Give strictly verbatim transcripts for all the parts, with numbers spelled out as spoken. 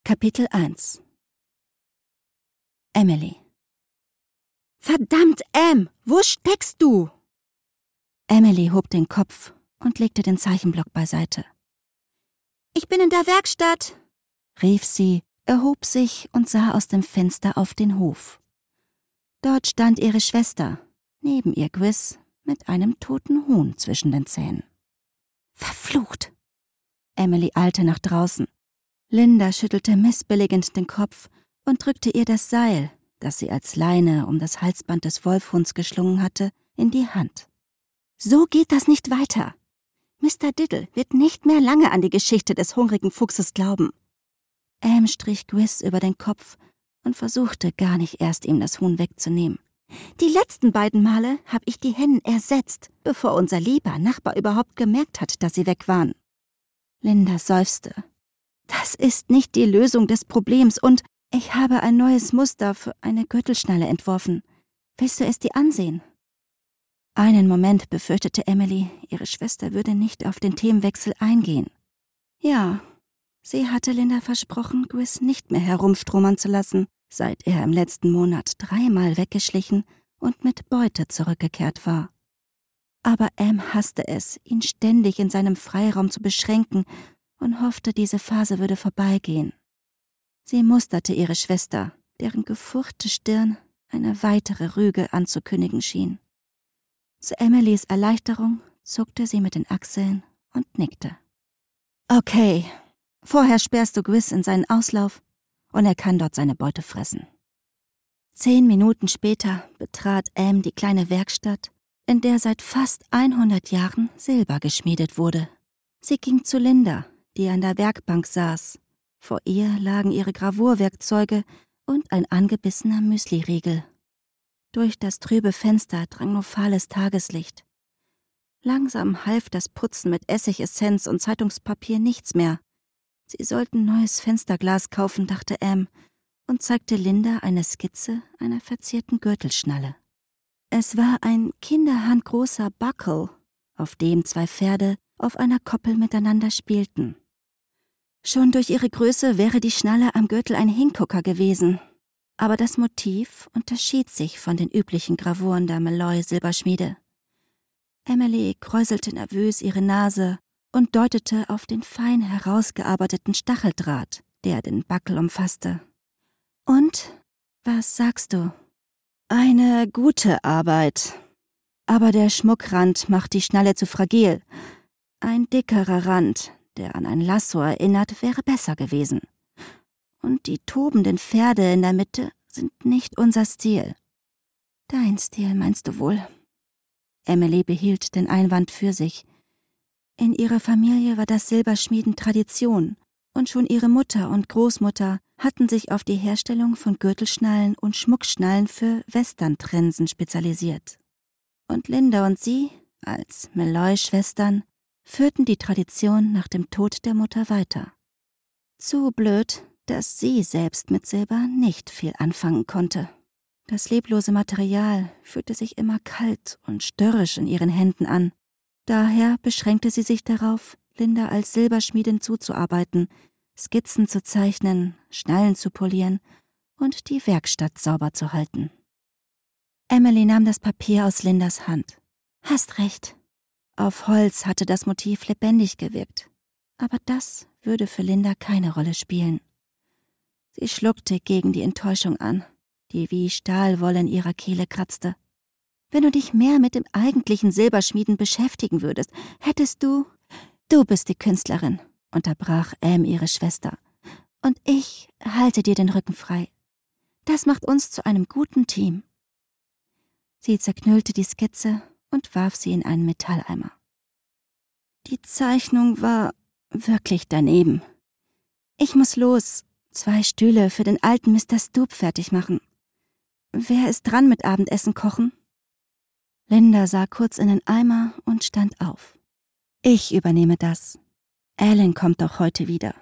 Kapitel eins. Emily. »Verdammt, Em, wo steckst du?« Emily hob den Kopf und legte den Zeichenblock beiseite. »Ich bin in der Werkstatt«, rief sie, erhob sich und sah aus dem Fenster auf den Hof. Dort stand ihre Schwester, neben ihr Gwiz, mit einem toten Huhn zwischen den Zähnen. »Verflucht!« Emily eilte nach draußen. Linda schüttelte missbilligend den Kopf und drückte ihr das Seil, das sie als Leine um das Halsband des Wolfhunds geschlungen hatte, in die Hand. »So geht das nicht weiter. Mister Diddle wird nicht mehr lange an die Geschichte des hungrigen Fuchses glauben.« Am strich Gwiz über den Kopf und versuchte gar nicht erst, ihm das Huhn wegzunehmen. »Die letzten beiden Male habe ich die Hennen ersetzt, bevor unser lieber Nachbar überhaupt gemerkt hat, dass sie weg waren.« Linda seufzte. »Das ist nicht die Lösung des Problems und ich habe ein neues Muster für eine Gürtelschnalle entworfen. Willst du es dir ansehen?« Einen Moment befürchtete Emily, ihre Schwester würde nicht auf den Themenwechsel eingehen. Ja, sie hatte Linda versprochen, Gwiz nicht mehr herumstromern zu lassen, seit er im letzten Monat dreimal weggeschlichen und mit Beute zurückgekehrt war. Aber Am hasste es, ihn ständig in seinem Freiraum zu beschränken und hoffte, diese Phase würde vorbeigehen. Sie musterte ihre Schwester, deren gefurchte Stirn eine weitere Rüge anzukündigen schien. Zu Emilys Erleichterung zuckte sie mit den Achseln und nickte. »Okay, vorher sperrst du Gwiz in seinen Auslauf und er kann dort seine Beute fressen.« Zehn Minuten später betrat Am die kleine Werkstatt, in der seit fast hundert Jahren Silber geschmiedet wurde. Sie ging zu Linda, die an der Werkbank saß. Vor ihr lagen ihre Gravurwerkzeuge und ein angebissener Müsliriegel. Durch das trübe Fenster drang nur fahles Tageslicht. Langsam half das Putzen mit Essigessenz und Zeitungspapier nichts mehr. Sie sollten neues Fensterglas kaufen, dachte Am, und zeigte Linda eine Skizze einer verzierten Gürtelschnalle. Es war ein kinderhandgroßer Buckle, auf dem zwei Pferde auf einer Koppel miteinander spielten. Schon durch ihre Größe wäre die Schnalle am Gürtel ein Hingucker gewesen, aber das Motiv unterschied sich von den üblichen Gravuren der Malloy-Silberschmiede. Emily kräuselte nervös ihre Nase und deutete auf den fein herausgearbeiteten Stacheldraht, der den Buckle umfasste. »Und, was sagst du?« »Eine gute Arbeit. Aber der Schmuckrand macht die Schnalle zu fragil. Ein dickerer Rand, der an ein Lasso erinnert, wäre besser gewesen. Und die tobenden Pferde in der Mitte sind nicht unser Stil.« »Dein Stil, meinst du wohl?« Emily behielt den Einwand für sich. In ihrer Familie war das Silberschmieden Tradition, und schon ihre Mutter und Großmutter hatten sich auf die Herstellung von Gürtelschnallen und Schmuckschnallen für Westerntrensen spezialisiert. Und Linda und sie, als Malloy-Schwestern, führten die Tradition nach dem Tod der Mutter weiter. Zu blöd, dass sie selbst mit Silber nicht viel anfangen konnte. Das leblose Material fühlte sich immer kalt und störrisch in ihren Händen an. Daher beschränkte sie sich darauf, Linda als Silberschmiedin zuzuarbeiten, Skizzen zu zeichnen, Schnallen zu polieren und die Werkstatt sauber zu halten. Emily nahm das Papier aus Lindas Hand. »Hast recht. Auf Holz hatte das Motiv lebendig gewirkt, aber das würde für Linda keine Rolle spielen.« Sie schluckte gegen die Enttäuschung an, die wie Stahlwolle in ihrer Kehle kratzte. »Wenn du dich mehr mit dem eigentlichen Silberschmieden beschäftigen würdest, hättest du...« »Du bist die Künstlerin«, unterbrach Am ihre Schwester. »Und ich halte dir den Rücken frei. Das macht uns zu einem guten Team.« Sie zerknüllte die Skizze und warf sie in einen Metalleimer. »Die Zeichnung war wirklich daneben. Ich muss los, zwei Stühle für den alten Mister Stoop fertig machen. Wer ist dran mit Abendessen kochen?« Linda sah kurz in den Eimer und stand auf. »Ich übernehme das. Alan kommt doch heute wieder.«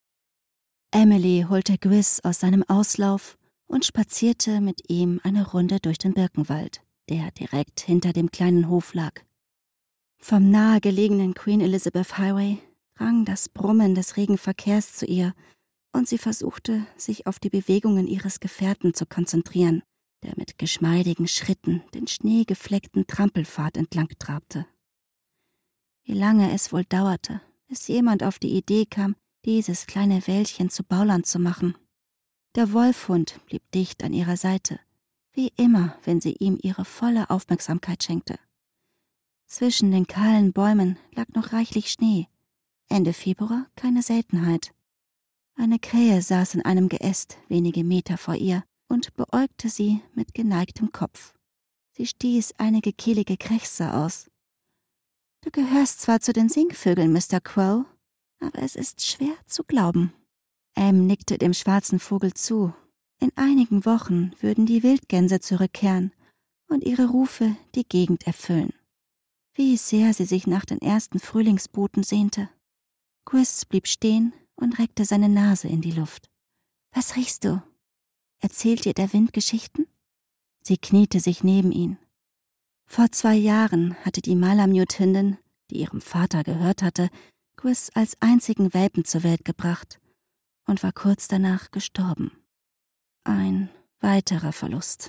Emily holte Gwiz aus seinem Auslauf und spazierte mit ihm eine Runde durch den Birkenwald, der direkt hinter dem kleinen Hof lag. Vom nahegelegenen Queen Elizabeth Highway drang das Brummen des regen Verkehrs zu ihr und sie versuchte, sich auf die Bewegungen ihres Gefährten zu konzentrieren, der mit geschmeidigen Schritten den schneegefleckten Trampelpfad entlang trabte. Wie lange es wohl dauerte, bis jemand auf die Idee kam, dieses kleine Wäldchen zu Bauland zu machen. Der Wolfhund blieb dicht an ihrer Seite, wie immer, wenn sie ihm ihre volle Aufmerksamkeit schenkte. Zwischen den kahlen Bäumen lag noch reichlich Schnee, Ende Februar keine Seltenheit. Eine Krähe saß in einem Geäst wenige Meter vor ihr und beäugte sie mit geneigtem Kopf. Sie stieß einige kehlige Krächzer aus. »Du gehörst zwar zu den Singvögeln, Mister Crow, aber es ist schwer zu glauben.« Em nickte dem schwarzen Vogel zu. In einigen Wochen würden die Wildgänse zurückkehren und ihre Rufe die Gegend erfüllen. Wie sehr sie sich nach den ersten Frühlingsboten sehnte. Quiz blieb stehen und reckte seine Nase in die Luft. »Was riechst du? Erzählt dir der Wind Geschichten?« Sie kniete sich neben ihn. Vor zwei Jahren hatte die Malamute-Hündin, die ihrem Vater gehört hatte, Quiz als einzigen Welpen zur Welt gebracht und war kurz danach gestorben. Ein weiterer Verlust.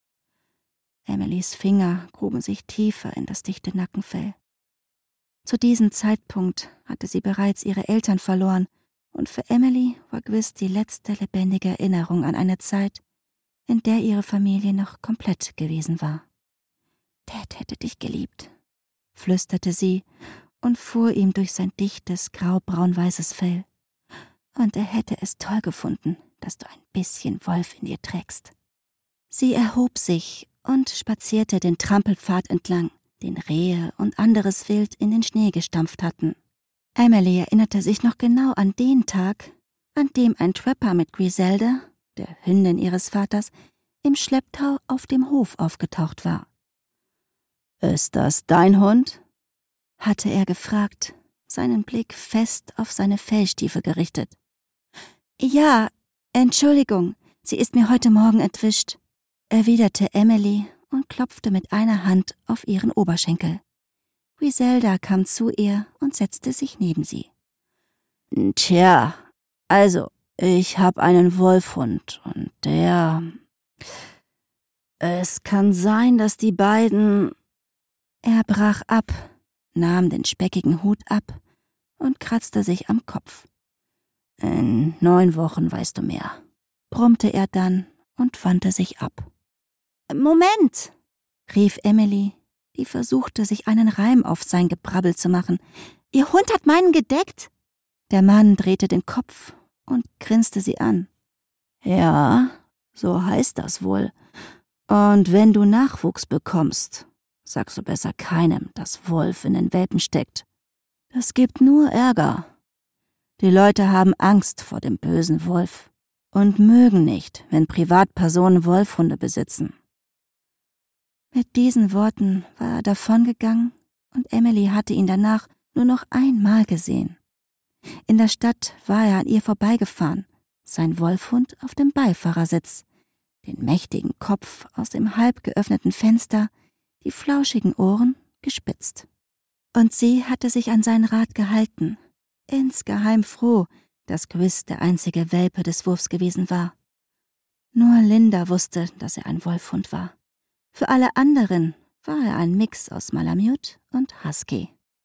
Emilys Finger gruben sich tiefer in das dichte Nackenfell. Zu diesem Zeitpunkt hatte sie bereits ihre Eltern verloren und für Emily war Quiz die letzte lebendige Erinnerung an eine Zeit, in der ihre Familie noch komplett gewesen war. »Dad hätte dich geliebt«, flüsterte sie und fuhr ihm durch sein dichtes, grau-braun-weißes Fell. »Und er hätte es toll gefunden, dass du ein bisschen Wolf in dir trägst.« Sie erhob sich und spazierte den Trampelpfad entlang, den Rehe und anderes Wild in den Schnee gestampft hatten. Emily erinnerte sich noch genau an den Tag, an dem ein Trapper mit Griselda, der Hündin ihres Vaters, im Schlepptau auf dem Hof aufgetaucht war. »Ist das dein Hund?« hatte er gefragt, seinen Blick fest auf seine Fellstiefel gerichtet. »Ja, Entschuldigung, sie ist mir heute Morgen entwischt«, erwiderte Emily und klopfte mit einer Hand auf ihren Oberschenkel. Griselda kam zu ihr und setzte sich neben sie. »Tja, also, ich hab einen Wolfhund und der... Es kann sein, dass die beiden...« Er brach ab, nahm den speckigen Hut ab und kratzte sich am Kopf. »In neun Wochen weißt du mehr«, brummte er dann und wandte sich ab. »Moment«, rief Emily, die versuchte, sich einen Reim auf sein Gebrabbel zu machen. »Ihr Hund hat meinen gedeckt?« Der Mann drehte den Kopf und grinste sie an. »Ja, so heißt das wohl. Und wenn du Nachwuchs bekommst, sagst du besser keinem, dass Wolf in den Welpen steckt. Das gibt nur Ärger. Die Leute haben Angst vor dem bösen Wolf und mögen nicht, wenn Privatpersonen Wolfhunde besitzen.« Mit diesen Worten war er davongegangen und Emily hatte ihn danach nur noch einmal gesehen. In der Stadt war er an ihr vorbeigefahren, sein Wolfhund auf dem Beifahrersitz, den mächtigen Kopf aus dem halb geöffneten Fenster, die flauschigen Ohren gespitzt. Und sie hatte sich an seinen Rat gehalten, insgeheim froh, dass Quiz der einzige Welpe des Wurfs gewesen war. Nur Linda wusste, dass er ein Wolfhund war. Für alle anderen war er ein Mix aus Malamute und Husky.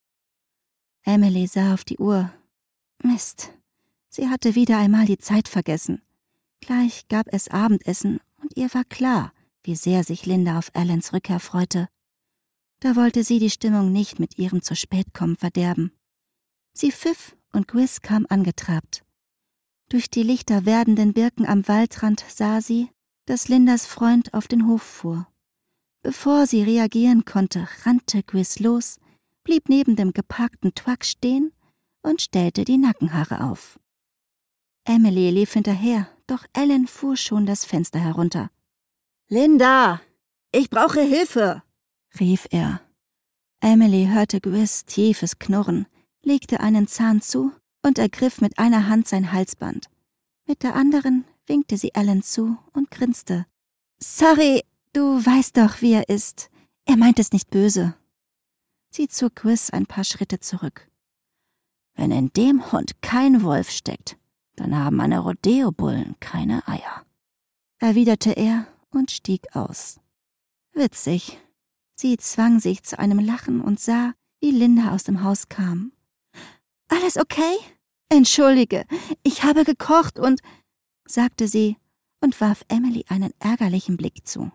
Emily sah auf die Uhr. Mist, sie hatte wieder einmal die Zeit vergessen. Gleich gab es Abendessen und ihr war klar, wie sehr sich Linda auf Allens Rückkehr freute. Da wollte sie die Stimmung nicht mit ihrem zu spät kommen verderben. Sie pfiff und Quiz kam angetrabt. Durch die lichter werdenden Birken am Waldrand sah sie, dass Lindas Freund auf den Hof fuhr. Bevor sie reagieren konnte, rannte Quiz los, blieb neben dem geparkten Truck stehen und stellte die Nackenhaare auf. Emily lief hinterher, doch Allen fuhr schon das Fenster herunter. »Linda, ich brauche Hilfe«, rief er. Emily hörte Quiz tiefes Knurren, legte einen Zahn zu und ergriff mit einer Hand sein Halsband. Mit der anderen winkte sie Allen zu und grinste. »Sorry, du weißt doch, wie er ist. Er meint es nicht böse.« Sie zog Quiz ein paar Schritte zurück. »Wenn in dem Hund kein Wolf steckt, Dann haben meine Rodeo-Bullen keine Eier«, erwiderte er und stieg aus. Witzig. Sie zwang sich zu einem Lachen und sah, wie Linda aus dem Haus kam. »Alles okay? Entschuldige, ich habe gekocht und«, sagte sie und warf Emily einen ärgerlichen Blick zu.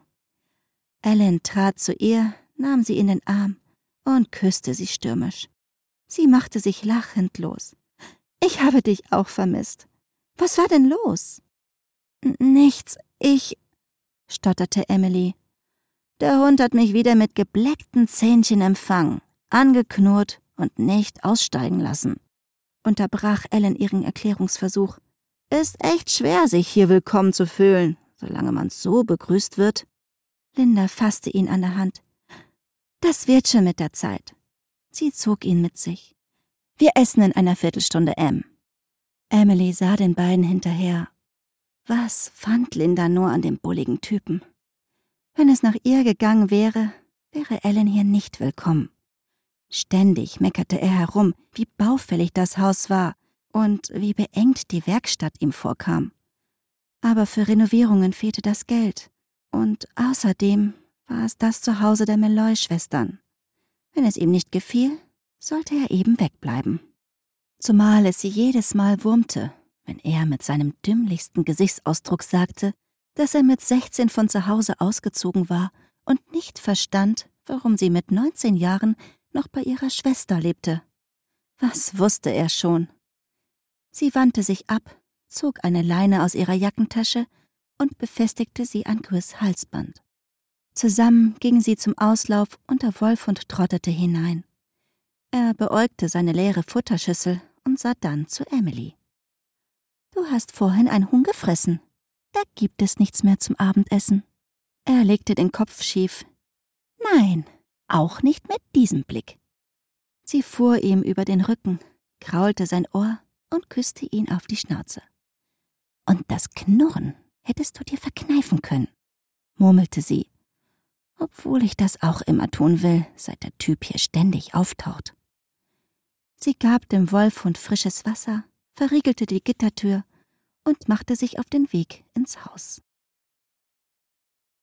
Ellen trat zu ihr, nahm sie in den Arm und küsste sie stürmisch. Sie machte sich lachend los. »Ich habe dich auch vermisst. Was war denn los?« »Nichts, ich«, stotterte Emily. »Der Hund hat mich wieder mit gebleckten Zähnchen empfangen, angeknurrt und nicht aussteigen lassen«, unterbrach Ellen ihren Erklärungsversuch. »Ist echt schwer, sich hier willkommen zu fühlen, solange man so begrüßt wird.« Linda fasste ihn an der Hand. »Das wird schon mit der Zeit.« Sie zog ihn mit sich. »Wir essen in einer Viertelstunde, Em.« Emily sah den beiden hinterher. Was fand Linda nur an dem bulligen Typen? Wenn es nach ihr gegangen wäre, wäre Ellen hier nicht willkommen. Ständig meckerte er herum, wie baufällig das Haus war und wie beengt die Werkstatt ihm vorkam. Aber für Renovierungen fehlte das Geld und außerdem war es das Zuhause der Malloy-Schwestern. Wenn es ihm nicht gefiel, sollte er eben wegbleiben. Zumal es sie jedes Mal wurmte, wenn er mit seinem dümmlichsten Gesichtsausdruck sagte, dass er mit sechzehn von zu Hause ausgezogen war und nicht verstand, warum sie mit neunzehn Jahren noch bei ihrer Schwester lebte. Was wusste er schon? Sie wandte sich ab, zog eine Leine aus ihrer Jackentasche und befestigte sie an Chris' Halsband. Zusammen gingen sie zum Auslauf und der Wolfhund trottete hinein. Er beäugte seine leere Futterschüssel und sah dann zu Emily. »Du hast vorhin ein Huhn gefressen. Da gibt es nichts mehr zum Abendessen.« Er legte den Kopf schief. »Nein, auch nicht mit diesem Blick.« Sie fuhr ihm über den Rücken, kraulte sein Ohr und küsste ihn auf die Schnauze. »Und das Knurren hättest du dir verkneifen können«, murmelte sie, »obwohl ich das auch immer tun will, seit der Typ hier ständig auftaucht.« Sie gab dem Wolfhund frisches Wasser, verriegelte die Gittertür und machte sich auf den Weg ins Haus.